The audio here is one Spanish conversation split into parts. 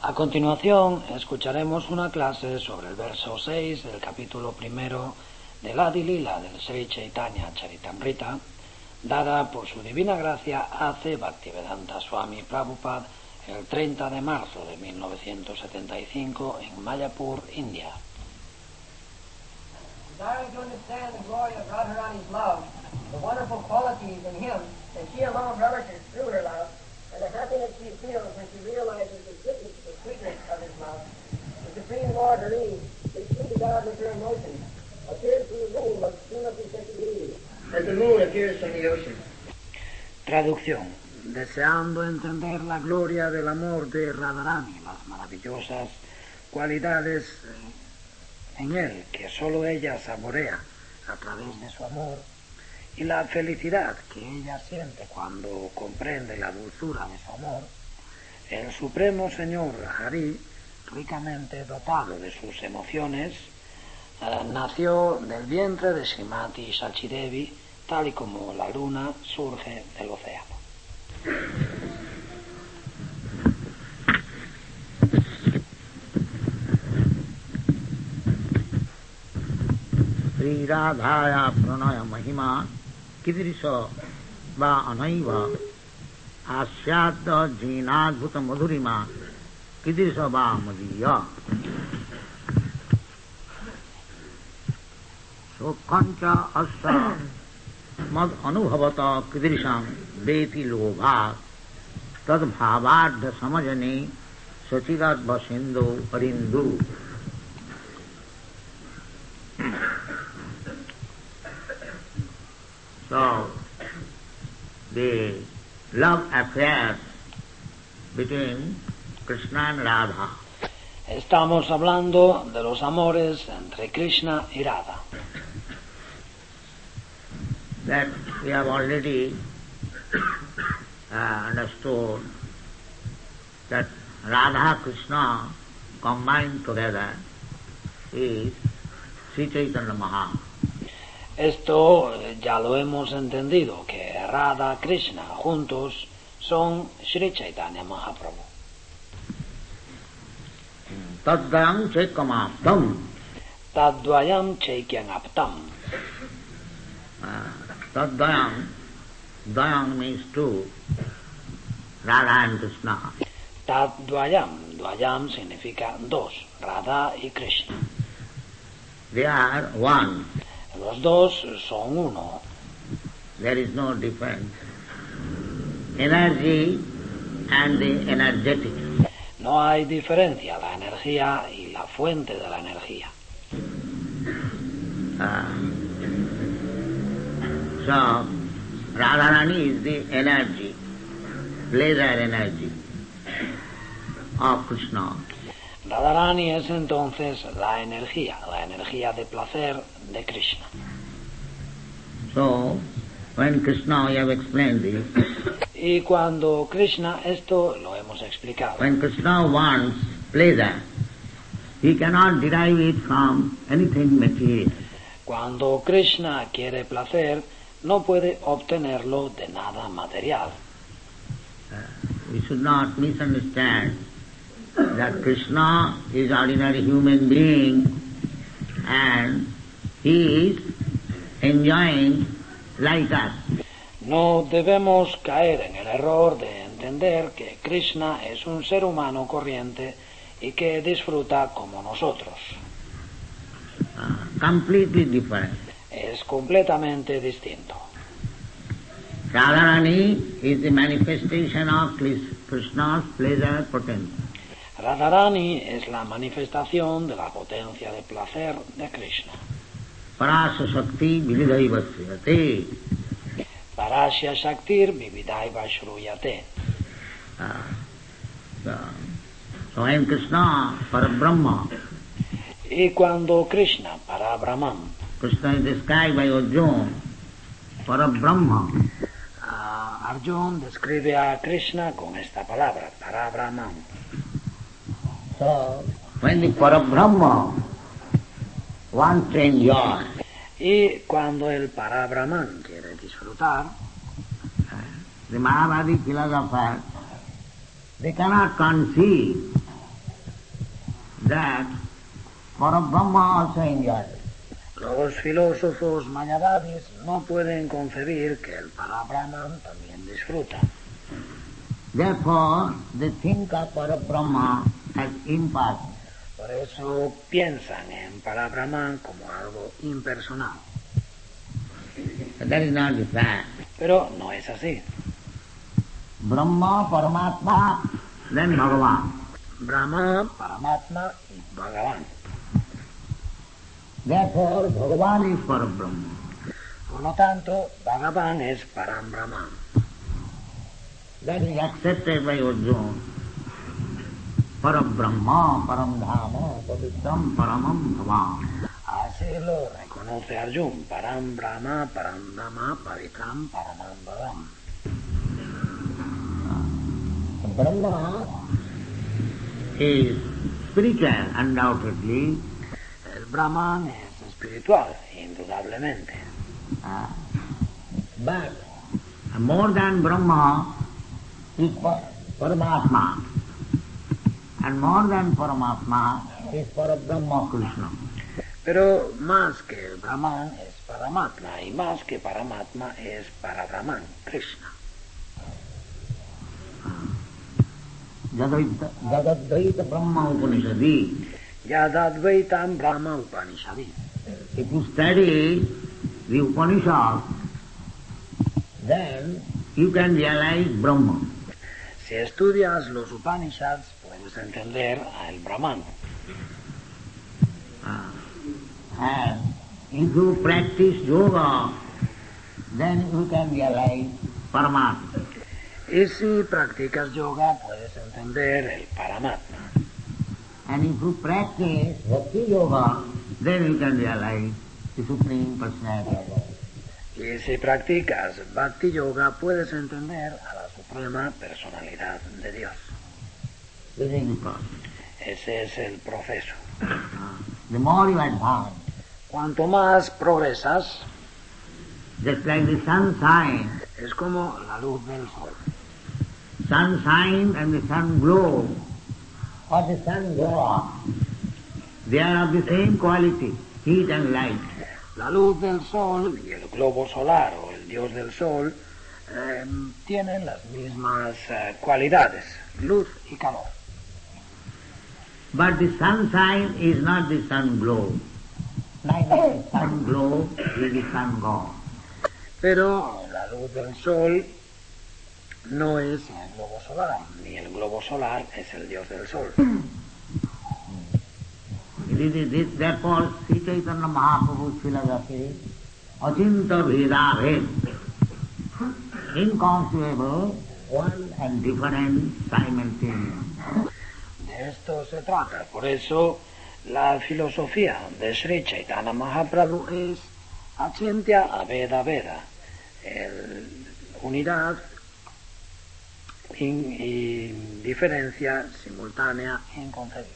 A continuación, escucharemos una clase sobre el verso 6 del capítulo 1 del Adi Lila del Sri Chaitanya Charitamrita, dada por su divina gracia A.C. Bhaktivedanta Swami Prabhupada el 30 de marzo de 1975 en Mayapur, India. Desiring to understand the glory of Radharani's love, the wonderful qualities in him that she alone relishes through her love, and the happiness she feels when she realizes the sweetness of his love, the Supreme Lord Hari, the true God with her emotions, appears from the moon of Srimati Shakti, as the moon appears from the ocean. Traducción. Deseando entender la gloria del amor de Radharani, las maravillosas cualidades en él que sólo ella saborea a través de su amor, y la felicidad que ella siente cuando comprende la dulzura de su amor, el Supremo Señor Hari, ricamente dotado de sus emociones, nació del vientre de Srimati Shachidevi, tal y como la luna surge del océano. Sri Radhaya Pranaya Mahima Kidrisha Va Anaiva Asyadda Jinadbhuta Madhurima Kidrisha Va Madhiya Sokkancha Asa Mad Anubhavata Kidrisham Veti Lobha Tad Bhavadha Samajane Sachidat Vasindhu Arindu. So, the love affairs between Krishna and Radha. Estamos hablando de los amores entre Krishna y Radha. That we have already understood that Radha Krishna combined together is Sri Chaitanya Mahaprabhu. Esto ya lo hemos entendido, que Radha Krishna juntos son Sri Chaitanya Mahaprabhu. Tadvayam Chaikamaptam. Tadvayam Chaikyam Aptam. Tadvayam, Dvayam means two, Radha and Krishna. Tadvayam, Dvayam significa dos, Radha y Krishna. They are one. Los dos son uno. There is no difference. Energy and the energetic. No hay diferencia, la energía y la fuente de la energía. So, Radharani is the energy, pleasure energy of Krishna. Radharani es entonces la energía de placer de Krishna. So, when Krishna, we have explained this. Y cuando Krishna, esto lo hemos explicado. When Krishna wants pleasure, he cannot derive it from anything material. Cuando Krishna quiere placer, no puede obtenerlo de nada material. We should not misunderstand that Krishna is ordinary human being and he is enjoying like us. No debemos caer en el error de entender que Krishna es un ser humano corriente y que disfruta como nosotros. Completely different. Es completamente distinto. Radharani is the manifestation of Krishna's pleasure potency. Radharani es la manifestación de la potencia de placer de Krishna. Parasya Shakti Vividaiva Shriyate. Parasya Shaktir Vividaiva Shruyate. So when Krishna, Parabrahma, y cuando Krishna, Parabrahman, Krishna is described by Arjuna, Parabrahma. Arjuna describe a Krishna con esta palabra, Parabrahman. So, when the Parabrahma wants to enjoy, y cuando el Parabrahman quiere disfrutar, the Mayavadi philosophers, they cannot conceive that Parabrahma also enjoys. Los filósofos mayavadis no pueden concebir que el Parabrahman también disfruta. Therefore, they think of Parabrahma as impersonal. Por eso piensan en Parabrahman como algo impersonal. But that is not the fact. Pero no es así. Brahma, Paramatma, then Bhagavan. Brahma, Paramatma y Bhagavan. Therefore, Bhagavan is Parabrahma. Por lo tanto, Bhagavan es Parambrahman. That is accepted by Arjuna. Parabrahma, Paramdhama, Pavitram, Paramam Bhavan. Así lo reconoce Arjuna. Parambrahma, Paramdhama, Pavitram, Paramam Bhavan. Brahma is spiritual, undoubtedly. El Brahman es espiritual, indudablemente. But more than Brahma is Paramatma. And more than Paramatma is Parabrahma Krishna. Pero más que el Brahman es Paramatma, y más que Paramatma es Parabrahman, Krishna. Jadadvaita Brahma Upanishadi. Yadadvaitam Brahma Upanishadi. If you study the Upanishad, then you can realize Brahma. Si estudias los Upanishads, puedes entender al Brahman. And if you practice yoga, then you can realize Paramatma. Y si practicas yoga, puedes entender el Paramatma. And if you practice Bhakti Yoga, then you can realize the Supreme Personality of God. Y si practicas Bhakti Yoga, puedes entender a la Suprema Personalidad de Dios. This is the process. Ese es el proceso. The more you advance, Cuanto más progresas, just like the sunshine, es como la luz del sol. sunshine and the sun glow, or the sun glow, they are of the same quality, heat and light. La luz del sol y el globo solar o el dios del sol tienen las mismas cualidades, luz y calor. But the sunshine is not the sun glow. Neither the sun glow is the sun God. Pero la luz del sol no es el globo solar, ni el globo solar es el dios del sol. Therefore, Sri Chaitanya Mahaprabhu's philosophy, Achinta Veda Ved, inconceivable, one and different simultaneous. De esto se trata. Por eso la filosofía de Sri Chaitanya Mahaprabhu es Achintya Aveda Veda, unidad y diferencia simultánea e inconcebible.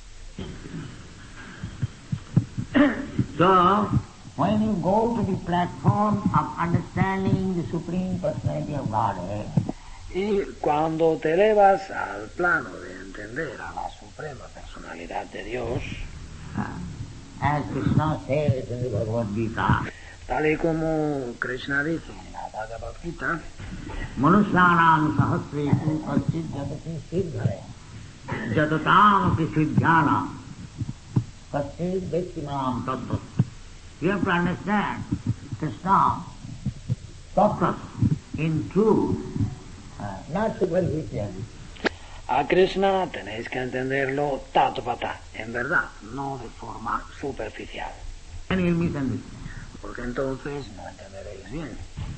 So, when you go to the platform of understanding the Supreme Personality of Godhead, y cuando te elevas al plano de entender a la Suprema Personalidad de Dios, as Krishna says in the Bhagavad Gita, tal y como Krishna dice en la Bhagavad Gita, Manusyanam sahasresu kaschid jatati siddhare jatatam api siddhyana kaschid vettimam tattva. You have to understand Krishna tattva in truth, not superficially. a Krishna tenéis que entenderlo tatvata, en verdad, no de forma superficial, And you'll misunderstand. porque entonces no entenderéis bien.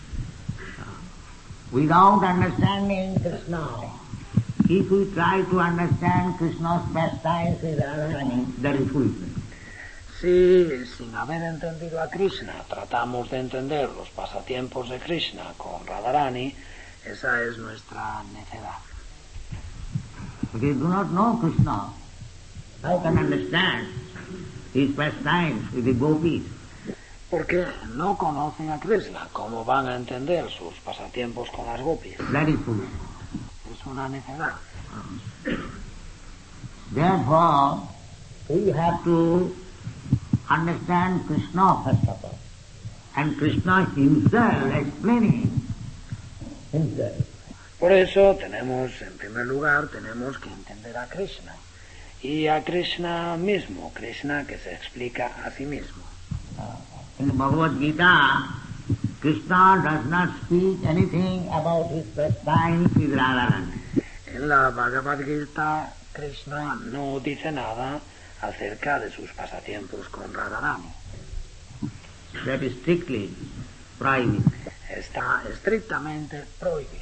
Without understanding Krishna, if we try to understand Krishna's pastimes with Radharani, that is foolishness. Si sin haber entendido a Krishna tratamos de entender los pasatiempos de Krishna con Radharani, esa es nuestra necedad. If you do not know Krishna, how can understand his pastimes with the gopis? Porque no conocen a Krishna, ¿cómo van a entender sus pasatiempos con las gopis? That is foolish. Es una necedad. Therefore, we have to understand Krishna first of all. And Krishna himself explaining himself. Por eso tenemos, en primer lugar, tenemos que entender a Krishna. Y a Krishna mismo, Krishna que se explica a sí mismo. In the Bhagavad Gita, Krishna does not speak anything about his pastimes with Radharani. En la Bhagavad Gita, Krishna no dice nada acerca de sus pasatiempos con Radharani. That is strictly prohibited. Está estrictamente prohibido.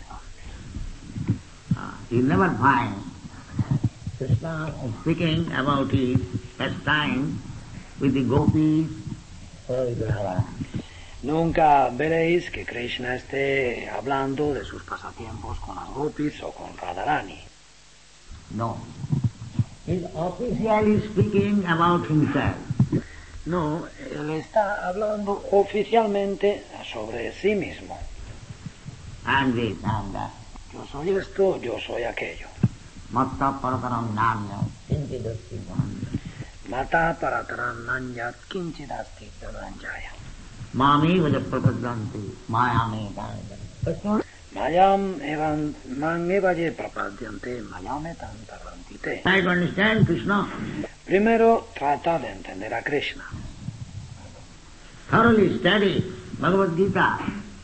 You never find Krishna speaking about his pastime with the gopis or with Radharani. Nunca veréis que Krishna esté hablando de sus pasatiempos con las gopis o con Radharani. No. He's officially speaking about himself. No, él está hablando oficialmente sobre sí mismo. And this and that. Yo soy esto, yo soy aquello. Matta parataram nanya kinchidasti dhananjaya. Mata parataram nanyat kinchidasti dhananjaya. Mami vaja prapadyanti mayame dhananjaya. Mayam evaye prapadyante mayame tantarantite. Try to understand Krishna. Primero trata de entender a Krishna. Thoroughly study Bhagavad Gita.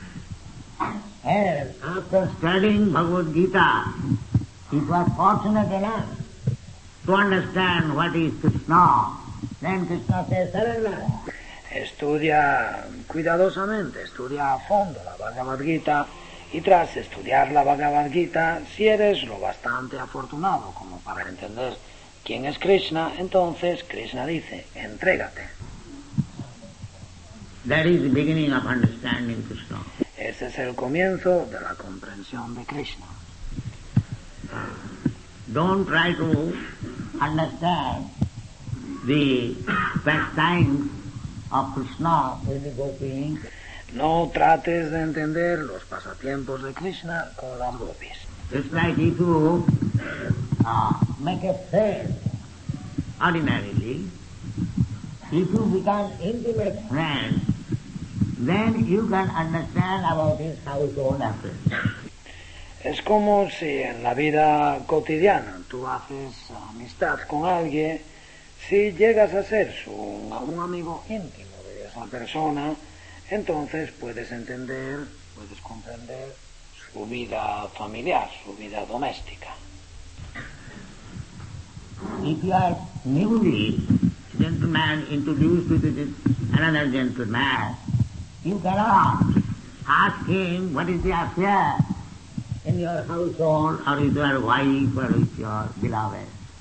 And after studying Bhagavad Gita, it was fortunate enough to understand what is Krishna. Then Krishna says, surrender. Estudia cuidadosamente, estudia a fondo la Bhagavad Gita y tras estudiar la Bhagavad Gita, si eres lo bastante afortunado como para entender quién es Krishna, entonces Krishna dice, entrégate. That is the beginning of understanding Krishna. Ese es el comienzo de la comprensión de Krishna. Don't try to understand the pastimes of Krishna with the gopis. No trates de entender los pasatiempos de Krishna con las gopis. It's like if you make a friend ordinarily, if you become intimate friends, then you can understand about his household affairs. Es como si en la vida cotidiana tú haces amistad con alguien, si llegas a ser un amigo íntimo de esa persona, entonces puedes entender, puedes comprender su vida familiar, su vida doméstica. If you are newly gentleman introduced to this another gentleman, you cannot ask him what is the affair in your household or with your wife or with your beloved.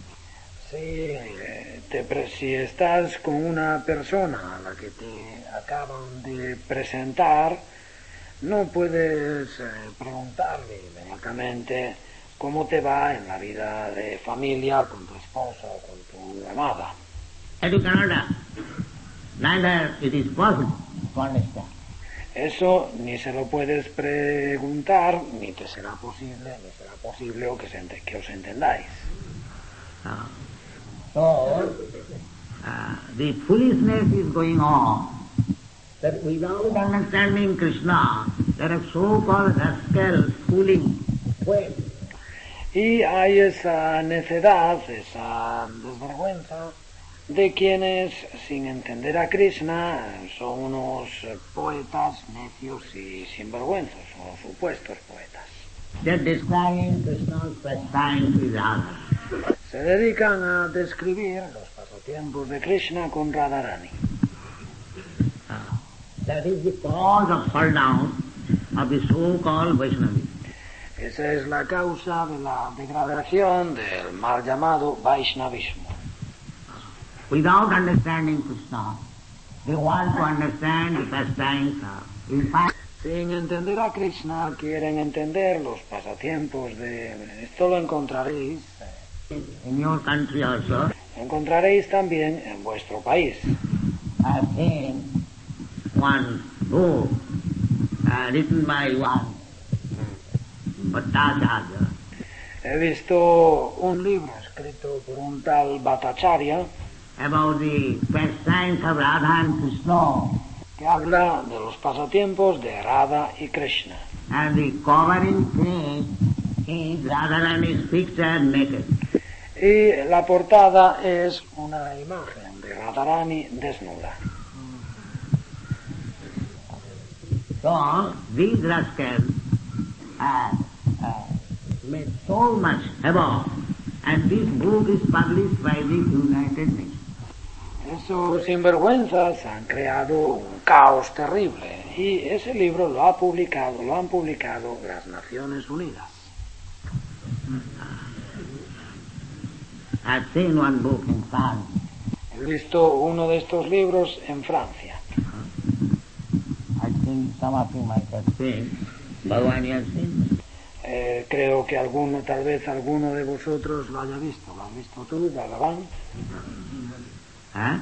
Si estás con una persona a la que te acaban de presentar, no puedes preguntarle inmediatamente cómo te va en la vida de familia con tu esposa o con tu amada. That you cannot, neither it is possible to understand. Eso ni se lo puedes preguntar, ni te será posible o que os entendáis. So, the foolishness is going on, that without understanding Krishna, there are so-called rascals fooling well. Y hay esa necedad, esa desvergüenza de quienes, sin entender a Krishna, son unos poetas necios y sinvergüenzos, o supuestos poetas. They're describing Krishna's pastimes with others. Se dedican a describir los pasatiempos de Krishna con Radharani. That is the cause of fall down of the so-called Vaishnavis. Esa es la causa de la degradación del mal llamado Vaishnavismo. Without understanding Krishna, they want to understand the pastimes of. Sin entender a Krishna, quieren entender los pasatiempos de... Esto lo encontraréis. In your country also. Encontraréis también en vuestro país. I have seen one book written by one Bhattacharya. He visto un libro escrito por un tal Bhattacharya. about the pastimes of Radha and Krishna, que habla de los pasatiempos de Radha y Krishna. and the covering page is Radharani's picture naked. Y la portada es una imagen de Radharani desnuda. So these rascals have made so much havoc, and this book is published by the United Nations. Esos sinvergüenzas han creado un caos terrible y ese libro lo han publicado las Naciones Unidas. I've seen one book in France. He visto uno de estos libros en Francia. I think some of you might have seen. Bhagavan, you have seen? Creo que tal vez alguno de vosotros lo haya visto. ¿Lo has visto tú, Bhagavan? Huh?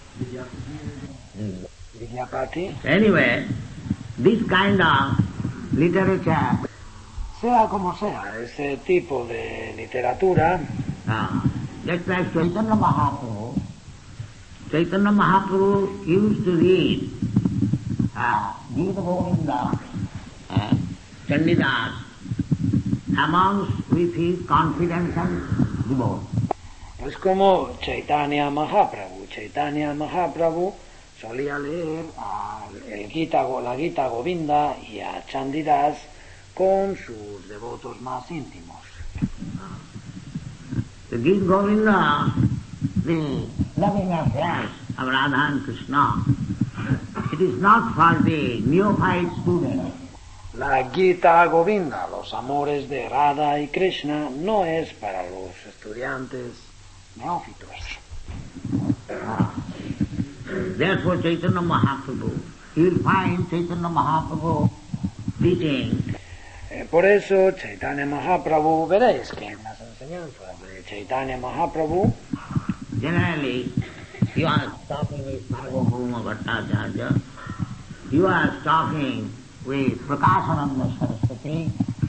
Vidyapati. Anyway, this kind of literature, Sea como sea, ese tipo de literatura, just like Chaitanya Mahaprabhu. Chaitanya Mahaprabhu used to read Gita Govinda, Chandidas, amongst with his confidential devotees. es como Chaitanya Mahaprabhu. Chaitanya Mahaprabhu solía leer la Gita Govinda y a Chandidas con sus devotos más íntimos. The Gita Govinda, the loving affairs of Radha and Krishna, it is not for the neophyte student. La Gita Govinda, los amores de Radha y Krishna, no es para los estudiantes neófitos. Therefore Chaitanya Mahaprabhu, you will find Chaitanya Mahaprabhu teaching. Por eso Chaitanya Mahaprabhu, veréis que en las enseñanzas de Chaitanya Mahaprabhu, Generally, you are talking with Sarvabhauma Bhattacharya, you are talking with Prakashananda Saraswati,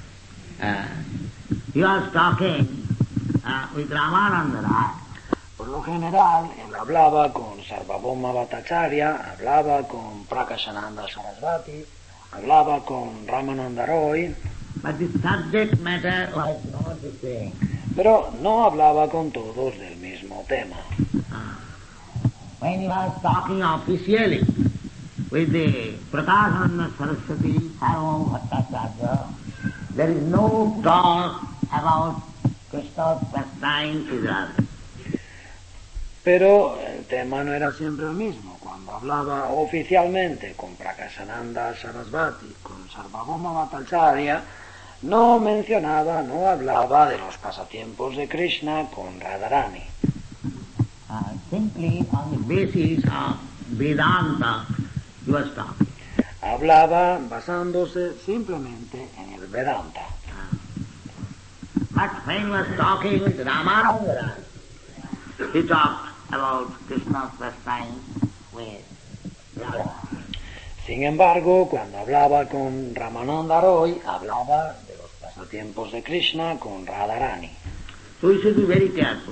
you are talking with Ramananda Rai. por lo general, él hablaba con Sarvabhauma Bhattacharya, hablaba con Prakashananda Saraswati, hablaba con Ramananda Roy, But the subject matter was not the same. pero no hablaba con todos del mismo tema. When he was talking officially with the Prakashananda Saraswati, Sarvabhauma Bhattacharya, there is no talk about Krishna's pastime with Radha. Pero el tema no era siempre el mismo. Cuando hablaba oficialmente con Prakashananda Sarasvati, con Sarvabhauma Bhattacharya, no hablaba de los pasatiempos de Krishna con Radharani. Simply on the basis of Vedanta, he was talking. Hablaba basándose simplemente en el Vedanta. But when he was talking with Ramananda, he talked about Krishna's pastime with Radha. Sin embargo, cuando hablaba con Ramananda Roy, hablaba de los pasatiempos de Krishna con Radharani. So we should be very careful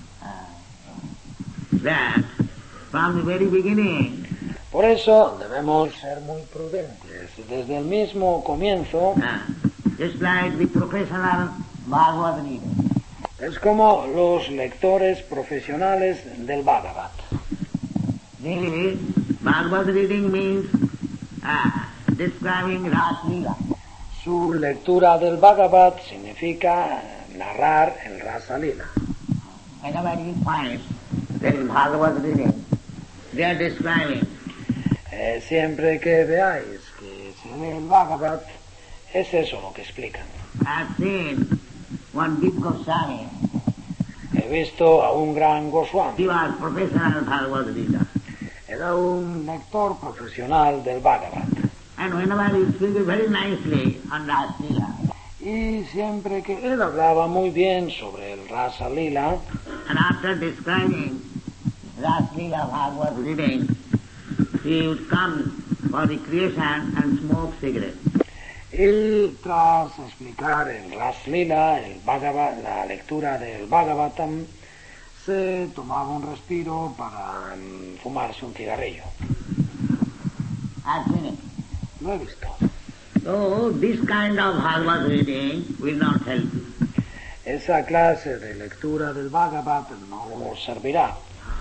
that from the very beginning, Por eso debemos ser muy prudentes. Desde el mismo comienzo, just like the professional Bhagavad reader, es como los lectores profesionales del Bhagavat. really, Bhagavad reading means describing Ras Lila. Su lectura del Bhagavat significa narrar el Rasa Lila. Whenever you find that in Bhagavad reading, they are describing Siempre que veáis que se lee el Bhagavat, es eso lo que explican. I've seen one big Goswami. He visto a un gran He Goswami. was professional Bhagavad reader. Era un lector profesional del Bhagavat. And whenever he speaks very nicely on Ras Lila, Y siempre que él hablaba muy bien sobre el Rasa Lila, and after describing Ras Lila Bhagavad reading, he would come for recreation and smoke cigarettes. y tras explicar el Ras Lila, la lectura del Bhagavatam, se tomaba un respiro para fumarse un cigarrillo. I've seen it. Lo he visto. So this kind of Bhagavad reading will not help you. Esa clase de lectura del Bhagavad no os servirá.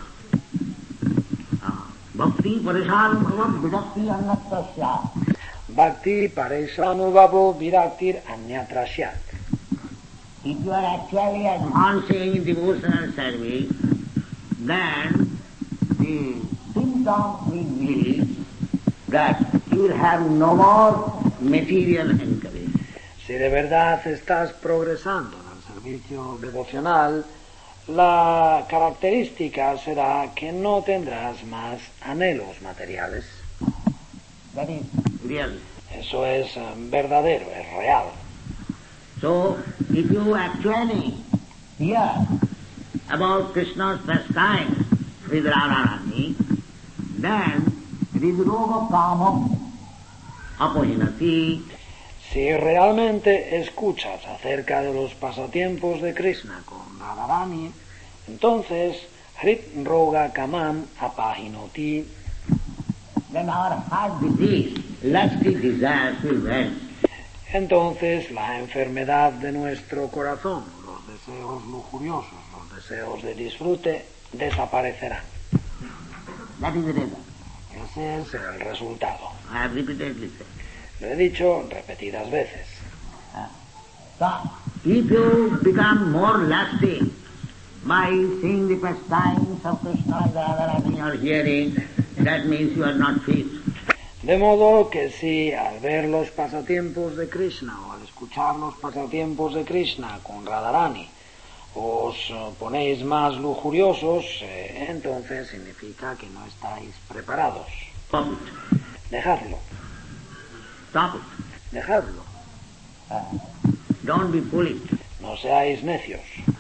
Bhakti parishanubhavam vidakti annatrasya. Bhakti parishanubhavo viraktir anyatrasyat. If you are actually advancing in devotional service, then the symptom will be that you will have no more material encouragement. Si de verdad estás progresando en el servicio devocional, la característica será que no tendrás más anhelos materiales. That is real. Eso es verdadero, es real. So, if you actually hear about Krishna's pastime with Radharani, then it is roga kamam apohinati. Si realmente escuchas acerca de los pasatiempos de Krishna con Radharani, entonces Hrit Roga Kamam Apahinoti. Then our heart disease, lusty desires will vanish. Entonces la enfermedad de nuestro corazón, los deseos lujuriosos, los deseos de disfrute, desaparecerán. That is the result. Ese es el resultado. I have repeatedly said. Lo he dicho repetidas veces. So, if you become more lusty by seeing the pastimes of Krishna and Radharani or hearing, that means you are not fit. De modo que si al ver los pasatiempos de Krishna o al escuchar los pasatiempos de Krishna con Radharani os ponéis más lujuriosos, entonces significa que no estáis preparados. Stop it. Dejadlo, Stop it. dejadlo. Don't be foolish. No seáis necios.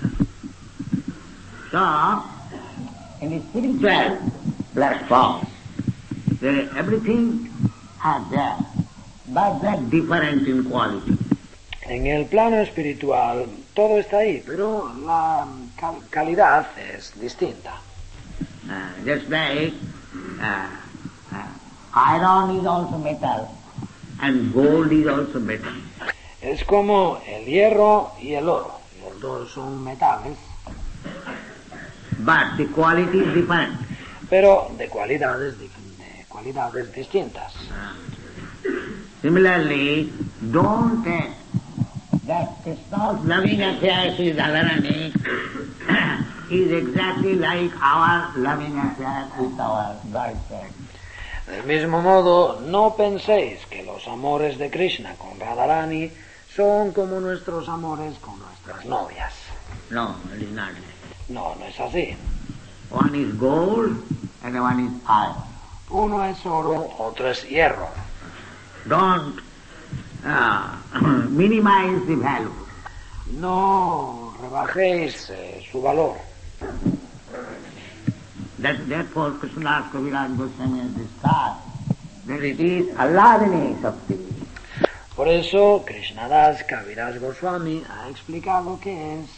So, in the spiritual platform, everything is there, but they're different in quality. En el plano espiritual todo está ahí, pero la calidad es distinta. Just like iron is also metal and gold is also metal. Es como el hierro y el oro. Los dos son metales, But the quality is different. pero de cualidades distintas. Similarly, don't think that Krishna's loving affairs with Radharani is exactly like our loving affairs with our girlfriend. Del mismo modo, no penséis que los amores de Krishna con Radharani son como nuestros amores con nuestras novias. No, it is not. No, no es así. One is gold and one is iron. Uno es oro, otro es hierro. Don't minimize the value. No rebajéis su valor. Therefore, Krishnadas Kaviraj Goswami has described that it is Alladini Shakti. Por eso, Krishnadas Kaviraj Goswami ha explicado que es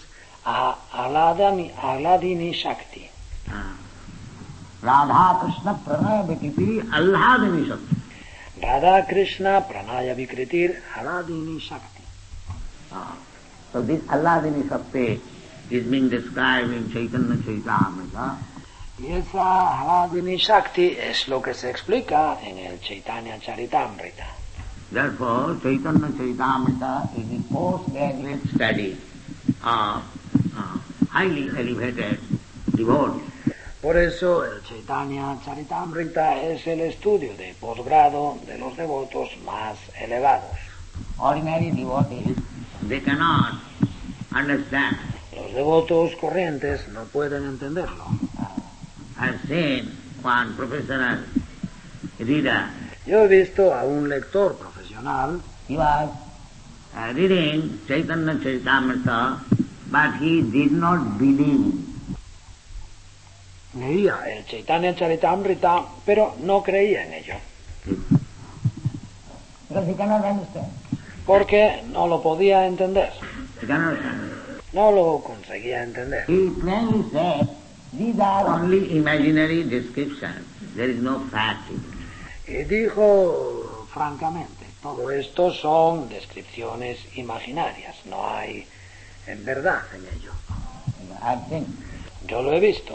Alladini Shakti. Radha Krishna Pranaya Vikiti Alladini Shakti. Radha Krishna Pranaya Vikritir Alladini Shakti. So this Alladini Shakti is being described in Chaitanya Charitamrita. Y esa Alladini Shakti es lo que se explica en el Chaitanya Charitamrita. Therefore, Chaitanya Charitamrita is the postgraduate study of highly elevated devotees. Por eso el Chaitanya Charitamrita es el estudio de posgrado de los devotos más elevados. Ordinary devotees, they cannot understand. Los devotos corrientes no pueden entenderlo. I've seen one professional reader. Yo he visto a un lector profesional. He was reading Chaitanya Charitamrita, but he did not believe. Leía el Chaitanya Charitamrita, pero no creía en ello. Because he cannot understand. Porque no lo podía entender. He cannot understand. No lo conseguía entender. He plainly said, these are only imaginary descriptions. There is no fact in it. Y dijo francamente, todo esto son descripciones imaginarias, no hay en verdad en ello. I think. Yo lo he visto.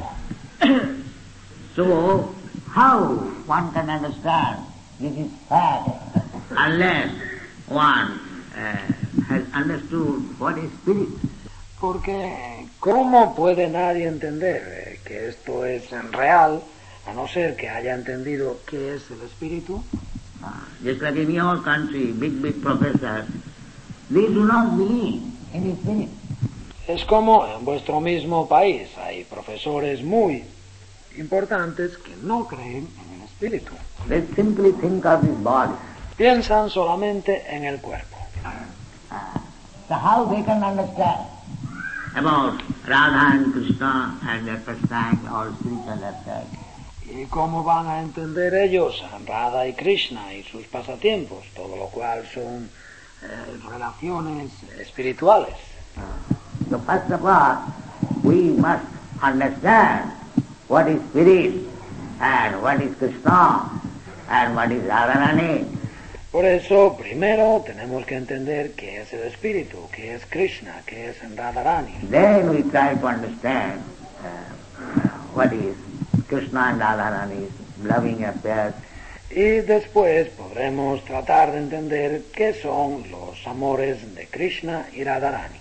So, how one can understand this is fact unless one has understood what is spirit? Porque ¿cómo puede nadie entender que esto es real a no ser que haya entendido qué es el espíritu? Just like in your country, big professors, they do not believe in the spirit. Es como en vuestro mismo país hay profesores muy importantes que no creen en el espíritu. They simply think of this body. Piensan solamente en el cuerpo. So how they can understand about Radha and Krishna and their pastime or spiritual aspect? ¿Y cómo van a entender ellos a Radha y Krishna y sus pasatiempos? Todo lo cual son relaciones espirituales. So first of all, we must understand what is spirit and what is Krishna and what is Radharani. Por eso, primero tenemos que entender qué es el espíritu, qué es Krishna, qué es Radharani. Then we try to understand what is Krishna and Radharani's loving affairs. Y después podremos tratar de entender qué son los amores de Krishna y Radharani.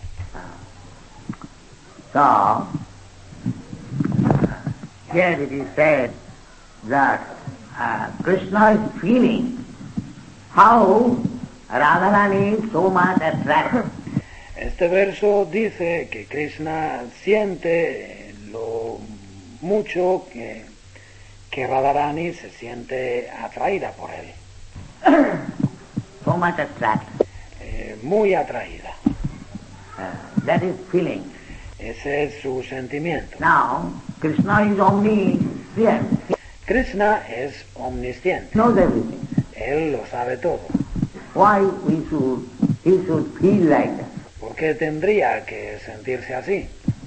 So, here it is said that Krishna is feeling how Radharani is so much attracted. Este verso dice que Krishna siente lo mucho que Radharani se siente atraída por él. So much attracted. Muy atraída. That is feeling. Ese es su sentimiento. Now, Krishna is omniscient. Krishna es omnisciente. Knows everything. Él lo sabe todo. Why he should feel like that? ¿Por qué tendría que sentirse así?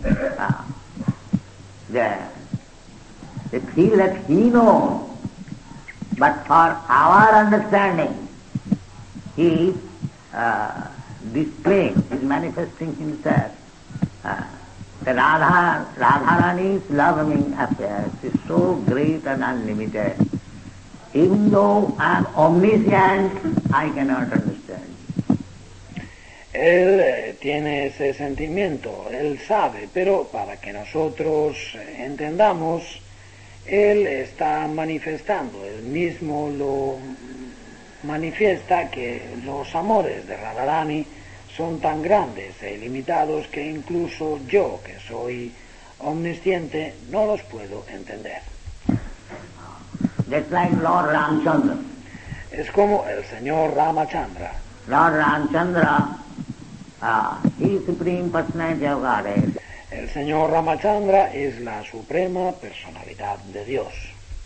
They feel that he knows, but for our understanding, he is displaying, is manifesting himself. The Radharani's loving affairs is so great and unlimited. Even though I am omniscient, I cannot understand. Él tiene ese sentimiento, él sabe, pero para que nosotros entendamos, él está manifestando, él mismo lo manifiesta que los amores de Radharani son tan grandes e ilimitados que incluso yo, que soy omnisciente, no los puedo entender. Just like Lord Ramchandra. Es como el señor Ramachandra. Lord Ramchandra, he is Supreme Personality of Godhead. El señor Ramachandra es la suprema personalidad de Dios.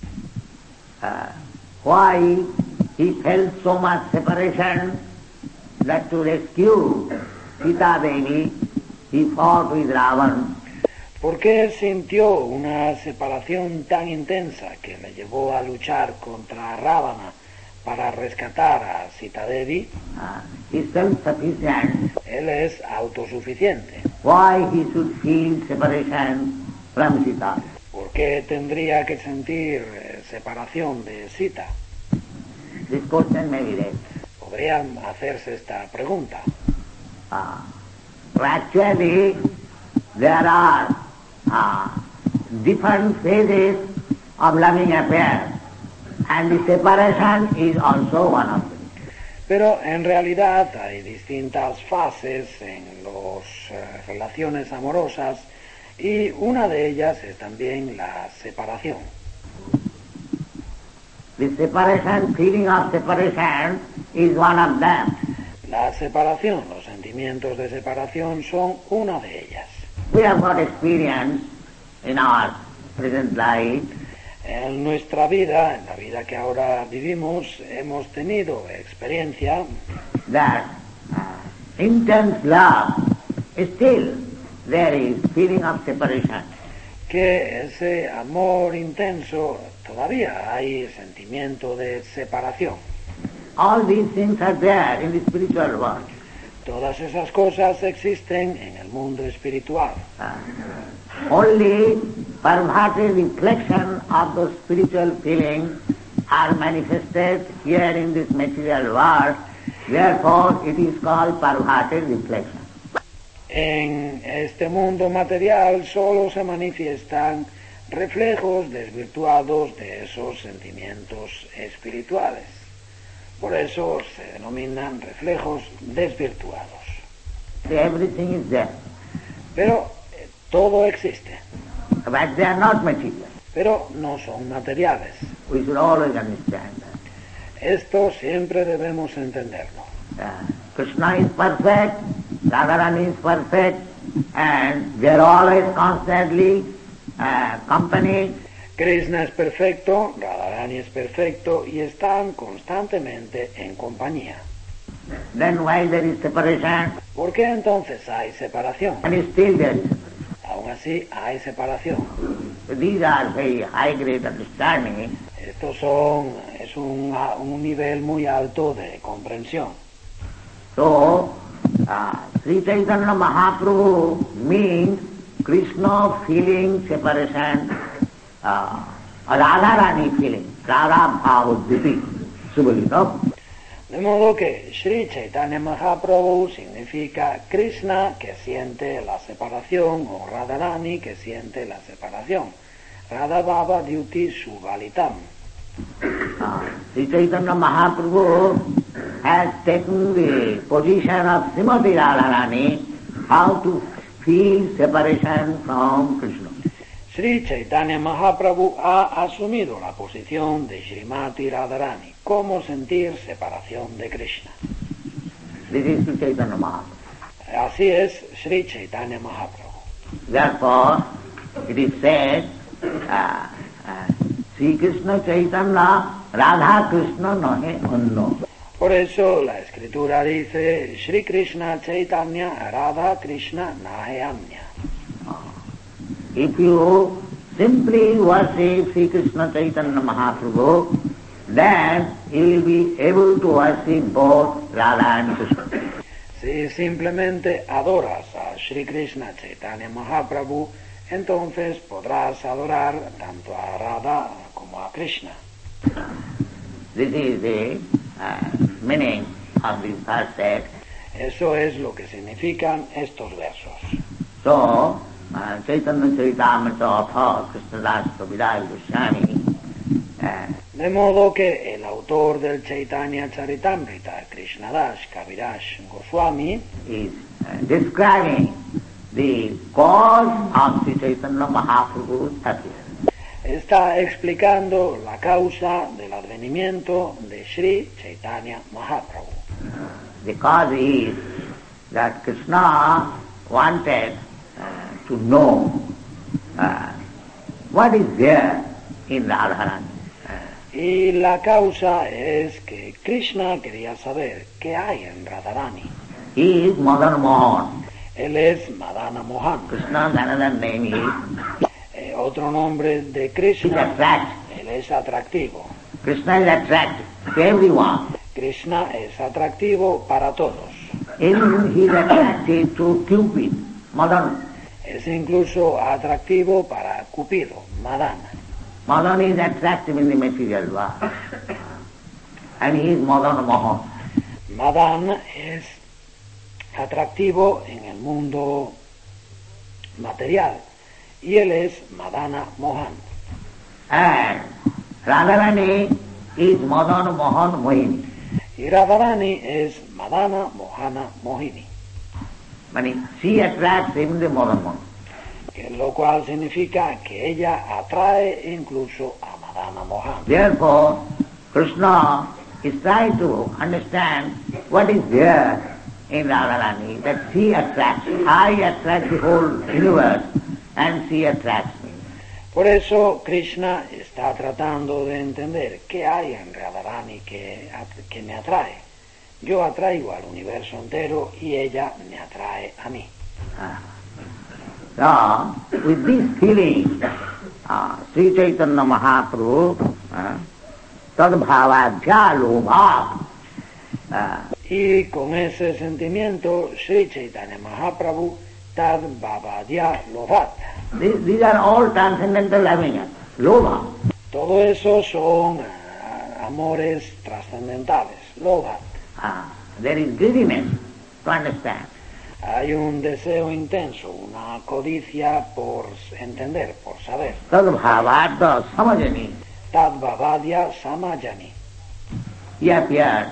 Why he felt so much separation that to rescue Sita Devi, he fought with Ravan. Porque él sintió una separación tan intensa que le llevó a luchar contra Ravana para rescatar a Sita Devi. He is self-sufficient. Él es autosuficiente. Why he should feel separation from Sita? ¿Por qué tendría que sentir separación de Sita? This question may be raised. Podrían hacerse esta pregunta. Actually, there are different phases of loving affairs, and the separation is also one of them. Pero en realidad hay distintas fases en las relaciones amorosas y una de ellas es también la separación. The separation, feeling of separation is one of them. La separación, los sentimientos de separación son una de ellas. We have got experience in our present life. En nuestra vida, en la vida que ahora vivimos, hemos tenido experiencia That intense love still there is feeling of separation. Que ese amor intenso todavía hay sentimiento de separación. All these things are there in the spiritual world. Todas esas cosas existen en el mundo espiritual. Only perverted reflection of those spiritual feelings are manifested here in this material world. Therefore, it is called perverted reflection. En este mundo material solo se manifiestan reflejos desvirtuados de esos sentimientos espirituales. Por eso se denominan reflejos desvirtuados. Everything is there. Pero todo existe. But they are not material. Pero no son materiales. We should always understand that. Esto siempre debemos entenderlo. Krishna is perfect, Radharani is perfect, and they are always constantly accompanied. Krishna es perfecto, Radharani es perfecto y están constantemente en compañía. Then why there is separation? ¿Por qué entonces hay separación? And still there is. Aún así hay separación. So these are very high grade understanding. Es un nivel muy alto de comprensión. So, Sri Chaitanya Mahaprabhu means Krishna feeling separation, Radharani feeling, Radha Bhavaddhiti, no? De modo que Sri Chaitanya Mahaprabhu significa Krishna que siente la separación o Radharani que siente la separación. Radha Bhavaddhiti Subalitam. Sri Chaitanya Mahaprabhu has taken the position of Srimati Radharani how to feel separation from Krishna. Sri Chaitanya Mahaprabhu ha asumido la posición de Srimati Radharani, cómo sentir separación de Krishna. This is Sri Chaitanya Mahaprabhu. Así es Sri Chaitanya Mahaprabhu. Therefore, it is said, Sri Krishna Chaitanya Radha Krishna nahe anno. Por eso la escritura dice Sri Krishna Chaitanya Radha Krishna nahe anya. If you simply worship Sri Krishna Chaitanya Mahaprabhu, then you will be able to worship both Radha and Krishna. Si simplemente adoras a Sri Krishna Chaitanya Mahaprabhu, entonces podrás adorar tanto a Radha como a Krishna. This is the meaning of this verse. Eso es lo que significan estos versos. So, Chaitanya Charitamrita Krishnadas Kaviraj Goswami. De modo que el autor del Chaitanya Charitamrita, Krishnadas Kaviraj Goswami, is describing the cause of Sri Chaitanya Mahaprabhu's appearance. Está explicando la causa del advenimiento de Sri Chaitanya Mahaprabhu. The cause is that Krishna wanted to know what is there in Radharani. Y la causa es que Krishna quería saber qué hay en Radharani. He is Madan Mohan. Él es Madana Mohan. Krishna's another name is Otro nombre de is Krishna, attract. él es atractivo. Krishna is attractive to everyone. Krishna es atractivo para todos. Even he is attractive to Cupid, Madan. Es incluso atractivo para Cupido, Madana. Madan is attractive in the material world. And he is Madan Mohan. Madan es atractivo en el mundo material y él es Madana Mohan. And Radharani is Madan Mohan Mohini. Y Radharani es Madana Mohana Mohini, Meaning she attracts even the Madan Mohan. lo cual significa que ella atrae incluso a Madana Mohan. Therefore, Krishna is trying to understand what is there in Radharani, that she attracts. I attract the whole universe and she attracts me. Por eso Krishna está tratando de entender qué hay en Radharani que me atrae. Yo atraigo al universo entero y ella me atrae a mí. So, with this feeling, Sri Chaitanya Mahaprabhu, tadbhavadhya lobha, y con ese sentimiento, Sri Chaitanya Mahaprabhu tad bhavadhya lobhat. These are all transcendental happiness, lobha. Todo eso son amores trascendentales, lobhat. There is greediness, to understand. Hay un deseo intenso, una codicia por entender, por saber. Tadbhavadhya samajani. Tad bhavadhya samajani. He appeared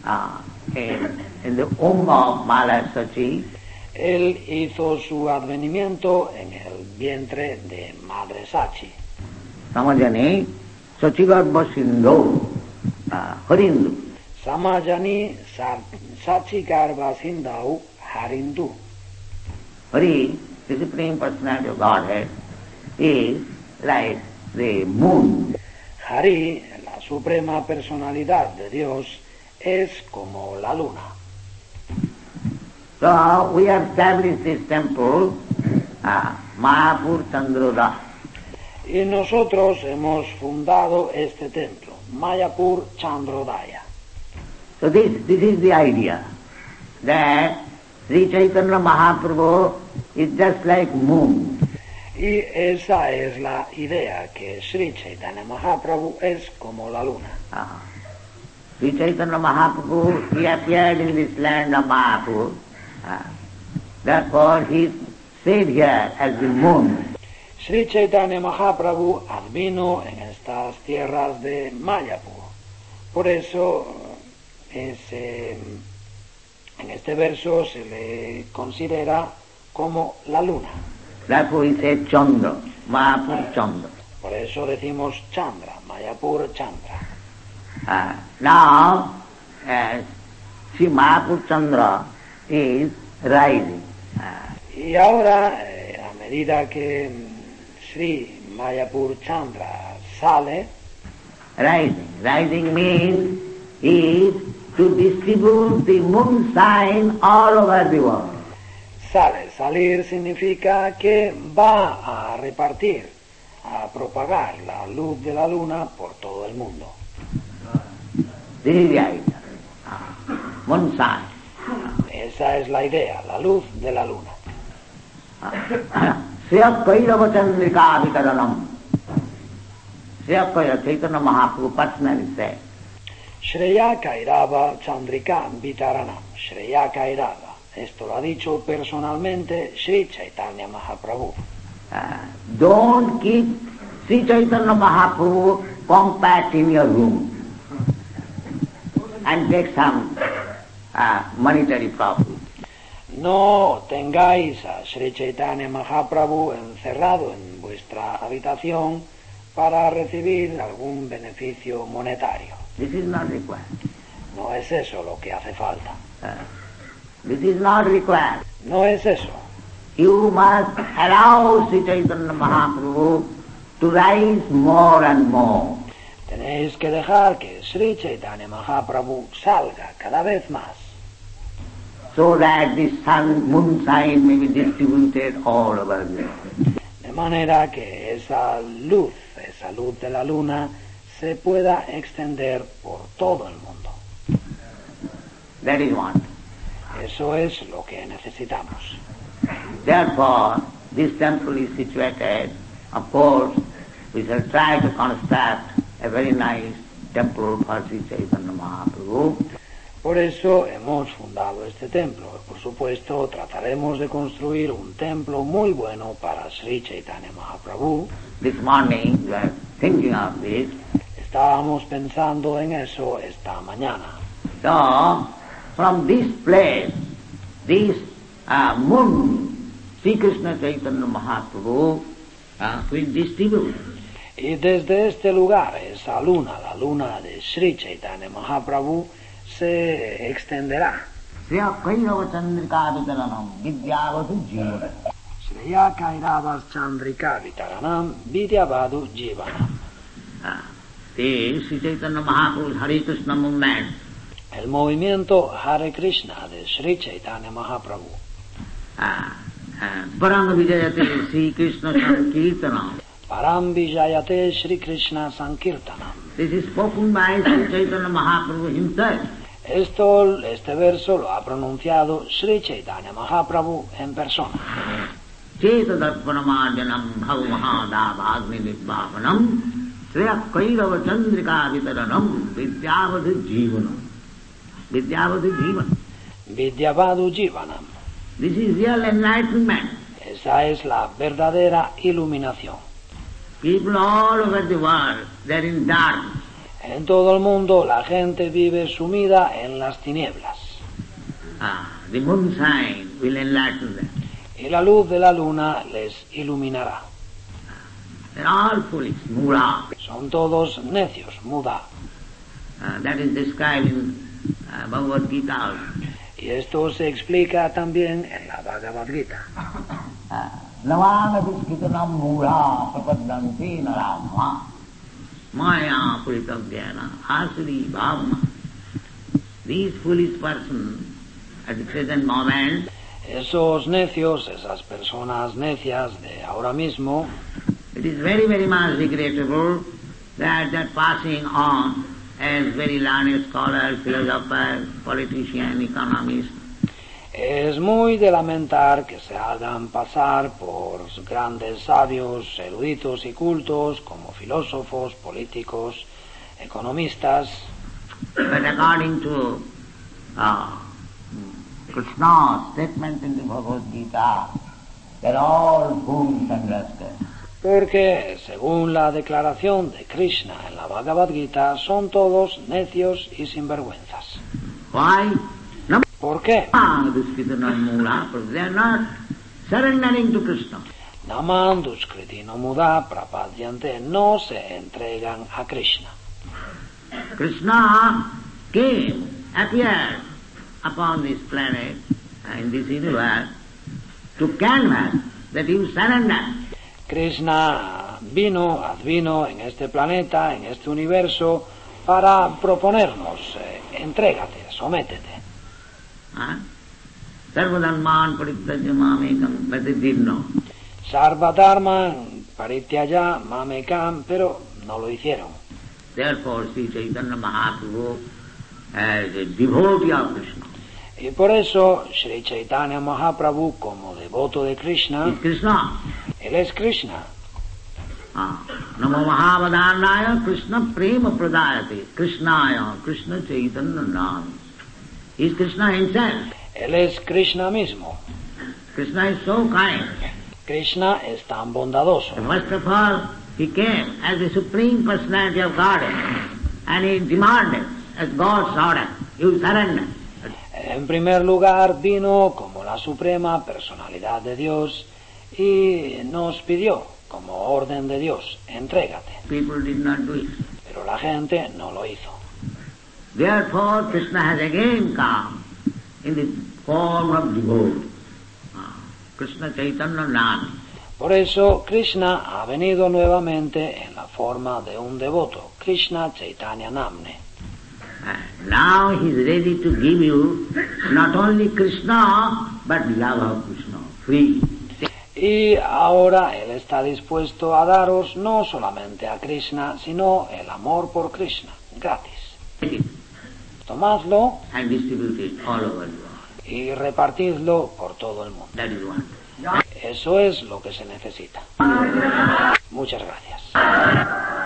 in the womb of Mala Sachi. Él hizo su advenimiento en el vientre de Madre Sachi. Samajani Sachigarbha Sindhu Harindu. Samajani Sachi Garbha Sindhu Harindu. Hari, the Supreme Personality of Godhead, is like the moon. Hari, la suprema personalidad de Dios, es como la luna. So we have established this temple, Mayapur Chandroda. Y nosotros hemos fundado este templo, Mayapur Chandrodaya. So this is the idea, that Sri Chaitanya Mahaprabhu is just like moon. Y esa es la idea, que Sri Chaitanya Mahaprabhu es como la luna. Sri Chaitanya Mahaprabhu, he appeared in this land of Mayapur. Therefore he stayed here as the moon. Sri Chaitanya Mahaprabhu advino en estas tierras de Mayapur. Por eso en este verso se le considera como la luna. Therefore he said Chandra, Mayapur Chandra. Por eso decimos Chandra, Mayapur Chandra. Now, Sri Mayapur Chandra is rising. Y ahora, a medida que Sri Mayapur Chandra sale, rising means is to distribute the moon sign all over the world. Salir significa que va a repartir, a propagar la luz de la luna por todo el mundo. This is the idea. Moon sign. Esa es la idea, la luz de la luna. Sriya Kairava Chandrika Vitaranam. Sriya Kairava, Chaitanya Mahaprabhu personally said. Shreya Kairava Chandrika Vitaranam. Shreya Kairava. Esto lo ha dicho personalmente Sri Chaitanya Mahaprabhu. Don't keep Sri Chaitanya Mahaprabhu compact in your room and take some monetary profit. No tengáis a Sri Chaitanya Mahaprabhu encerrado en vuestra habitación para recibir algún beneficio monetario. This is not required. No es eso lo que hace falta. This is not required. No es eso. You must allow Sri Chaitanya Mahaprabhu to rise more and more. Tenéis que dejar que Sri Chaitanya Mahaprabhu salga cada vez más. So that the moon sign may be distributed all over the world. De manera que esa luz de la luna, se pueda extender por todo el mundo. That is what. Eso es lo que necesitamos. Therefore, this temple is situated, of course, we shall try to construct a very nice temple for Sri Chaitanya Mahaprabhu. Por eso hemos fundado este templo. Por supuesto, trataremos de construir un templo muy bueno para Sri Chaitanya Mahaprabhu. This morning we were thinking of this. Estábamos pensando en eso esta mañana. So, from this place, this moon, Sri Krishna Chaitanya Mahaprabhu will distribute. Y desde este lugar, esa luna, la luna de Sri Chaitanya Mahaprabhu, se extenderá. Sriya Kairava Chandrika Vitaranam Vidyavadu Jivanam. Sriya Kairava Chandrika Vitaranam Vidyavadu Jivanam. The Sri Chaitanya Mahaprabhu's Hare Krishna movement. El movimiento Hare Krishna de Sri Chaitanya Mahaprabhu. Parang Vijayate Sri Krishna Sankirtanam. Param Vijayate Sri Krishna Sankirtanam. This is spoken by Sri Chaitanya Mahaprabhu himself. Este verso lo ha pronunciado Sri Chaitanya Mahaprabhu en persona. Cheta Darpanamarjanam Bhavamahada Bhagni Nidvapanam Sreya Kairava Chandrika Vitaranam Vidyavadhu Jivanam. Vidyavadhu Jivanam. Vidyavadhu Jivanam. This is real enlightenment. Esa es la verdadera iluminación. People all over the world, they are in darkness. En todo el mundo la gente vive sumida en las tinieblas. The moonshine will enlighten them. Y la luz de la luna les iluminará. They are all foolish, mura. Son todos necios, muda. That is described in Bhagavad Gita. Y esto se explica también en la Bhagavad Gita. Navana Viskitanam mura prapadanti narama maya puritavyana asuri bhavana. These foolish persons at the present moment, esos necios, esas personas necias de ahora mismo, it is very, very much regrettable that they are passing on as very learned scholars, philosophers, politicians, economists. Es muy de lamentar que se hagan pasar por grandes sabios, eruditos y cultos, como filósofos, políticos, economistas. But according to Krishna's statement in the Bhagavad Gita, they are all fools and rascals. Porque, según la declaración de Krishna en la Bhagavad Gita, son todos necios y sinvergüenzas. Why? ¿Por qué? They are not surrendering to Krishna. Naman Duskriti no Muda Prapadyante, no se entregan a Krishna. Krishna appeared upon this planet, in this universe, to canvas that you surrender. Krishna advino en este planeta, en este universo, para proponernos, entrégate, sométete. Sarvadharman parityaja mamekam, but they did not. Sarvadharman parityaja mamekam, pero no lo hicieron. Therefore, Sri Chaitanya Mahaprabhu, as a devotee of Krishna, y por eso Sri Chaitanya Mahaprabhu, como devoto de Krishna, is Krishna. Él es Krishna. Namo Mahavadhanaya Krishna Prema Pradayate Krishnaya Krishna Chaitanya Nam. He is Krishna himself. Él es Krishna mismo. Krishna is so kind. Krishna es tan bondadoso. First of all, he came as the Supreme Personality of Godhead, and he demanded, as God's order, you surrender. En primer lugar, vino como la Suprema Personalidad de Dios y nos pidió, como orden de Dios, entrégate. People did not do it. Pero la gente no lo hizo. Therefore, Krishna has again come in the form of devotee. Krishna Chaitanya Nam. Por eso, Krishna ha venido nuevamente en la forma de un devoto, Krishna Chaitanya Namne. Now he is ready to give you not only Krishna, but love of Krishna, free. Y ahora Él está dispuesto a daros no solamente a Krishna, sino el amor por Krishna, gratis. Tomadlo And distribute it all over the world. y repartidlo por todo el mundo. That is one. Eso es lo que se necesita. Muchas gracias.